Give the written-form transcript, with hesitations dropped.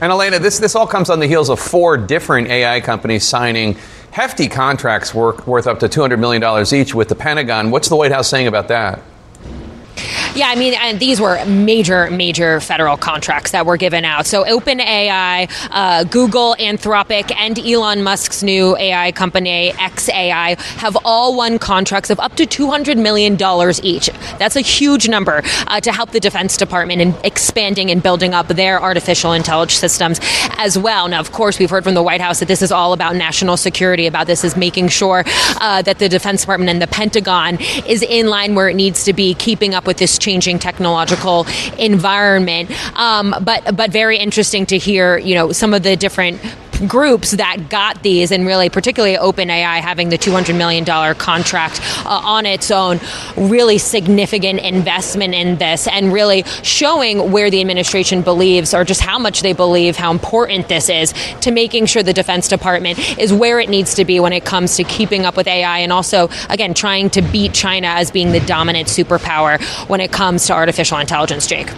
And Elena, this all comes on the heels of 4 different AI companies signing hefty contracts worth up to $200 million each with the Pentagon. What's the White House saying about that? Yeah, I mean, and these were major federal contracts that were given out. So OpenAI, Google, Anthropic, and Elon Musk's new AI company, xAI, have all won contracts of up to $200 million each. That's a huge number to help the Defense Department in expanding and building up their artificial intelligence systems as well. Now, of course, we've heard from the White House that this is all about national security, about this is making sure that the Defense Department and the Pentagon is in line where it needs to be, keeping up with this changing technological environment. But very interesting to hear, some of the different groups that got these, and really particularly OpenAI having the $200 million contract on its own. Really significant investment in this, and really showing where the administration believes, or just how much they believe, how important this is to making sure the Defense Department is where it needs to be when it comes to keeping up with AI, and also, again, trying to beat China as being the dominant superpower when it comes to artificial intelligence, Jake.